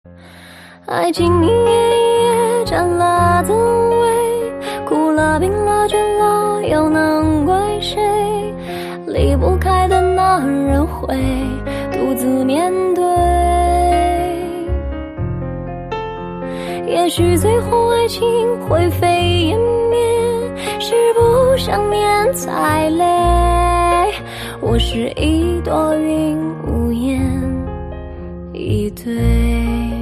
爱情一页一页占了滋味，苦了病了倦了又能怪谁？离不开的那人会独自面对，也许最后爱情灰飞烟灭，是不想念才累。我是一朵云，无言以对。